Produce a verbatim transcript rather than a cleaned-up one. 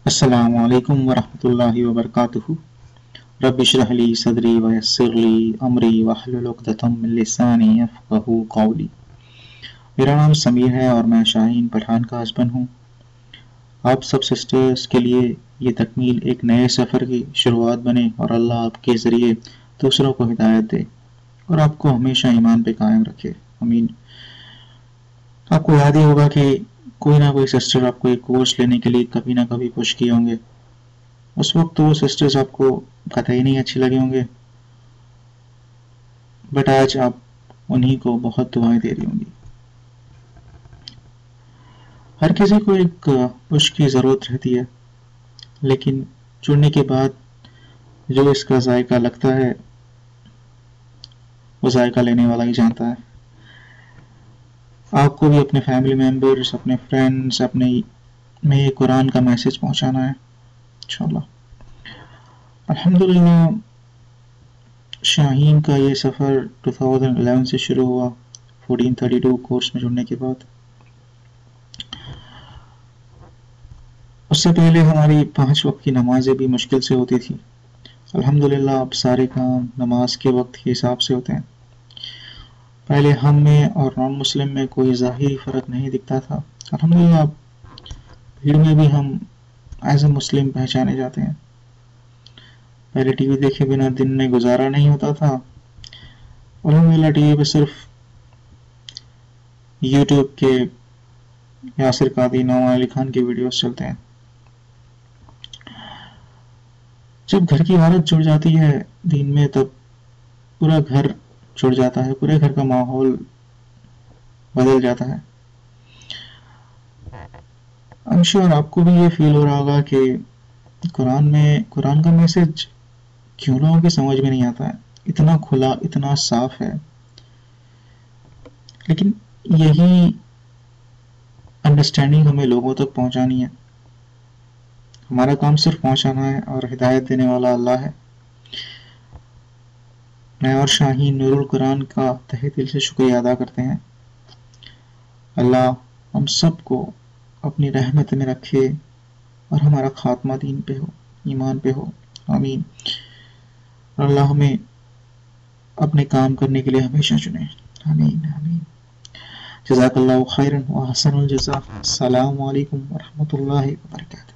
السلام علیکم ورحمۃ اللہ وبرکاتہ۔ رب اشرح لی صدری ویسر لی امری واحلل عقدۃ من لسانی یفقہوا قولی۔ میرا نام سمیر ہے اور میں شاہین پٹھان کا ہسبینڈ ہوں۔ آپ سب سسٹرز کے لیے یہ تکمیل ایک نئے سفر کی شروعات بنے اور اللہ آپ کے ذریعے دوسروں کو ہدایت دے اور آپ کو ہمیشہ ایمان پہ قائم رکھے، آمین۔ آپ کو یاد ہی ہوگا کہ کوئی نہ کوئی سسٹر آپ کو ایک کورس لینے کے لیے کبھی نہ کبھی پش کیے ہوں گے۔ اس وقت تو وہ سسٹرز آپ کو قطعی نہیں اچھی لگے ہوں گے، بٹ آج آپ انہی کو بہت دعائیں دے رہی ہوں گی۔ ہر کسی کو ایک پش کی ضرورت رہتی ہے، لیکن جڑنے کے بعد جو اس کا ذائقہ لگتا ہے وہ ذائقہ لینے والا ہی جانتا ہے۔ آپ کو بھی اپنے فیملی ممبرز، اپنے فرینڈز، اپنے میں یہ قرآن کا میسج پہنچانا ہے انشاءاللہ۔ الحمدللہ شاہین کا یہ سفر دو ہزار گیارہ سے شروع ہوا، چودہ سو بتیس کورس میں جڑنے کے بعد۔ اس سے پہلے ہماری پانچ وقت کی نمازیں بھی مشکل سے ہوتی تھی، الحمدللہ اب سارے کام نماز کے وقت کے حساب سے ہوتے ہیں۔ پہلے ہم میں اور نان مسلم میں کوئی ظاہری فرق نہیں دکھتا تھا، الحمدللہ اب بھیڑ میں بھی ہم ایز اے مسلم پہچانے جاتے ہیں۔ پہلے ٹی وی دیکھے بنا دن میں گزارا نہیں ہوتا تھا، الحمدللہ ٹی وی پہ صرف یوٹیوب کے یاسر قادری، نعمان علی خان کے ویڈیوز چلتے ہیں۔ جب گھر کی عادت جڑ جاتی ہے دین میں، تب پورا گھر جڑ جاتا ہے، پورے گھر کا ماحول بدل جاتا ہے۔ I'm sure آپ کو بھی یہ فیل ہو رہا ہوگا کہ قرآن میں قرآن کا میسج کیوں لوگوں کی سمجھ میں نہیں آتا ہے، اتنا کھلا، اتنا صاف ہے، لیکن یہی انڈرسٹینڈنگ ہمیں لوگوں تک پہنچانی ہے۔ ہمارا کام صرف پہنچانا ہے اور ہدایت دینے والا اللہ ہے۔ میں اور شاہین نور القرآن کا تہہ دل سے شکریہ ادا کرتے ہیں۔ اللہ ہم سب کو اپنی رحمت میں رکھے اور ہمارا خاتمہ دین پہ ہو، ایمان پہ ہو، آمین۔ اور اللہ ہمیں اپنے کام کرنے کے لیے ہمیشہ چنے، آمین آمین۔ جزاک اللہ خیرا و احسن الجزاء۔ السلام علیکم ورحمۃ اللہ وبرکاتہ۔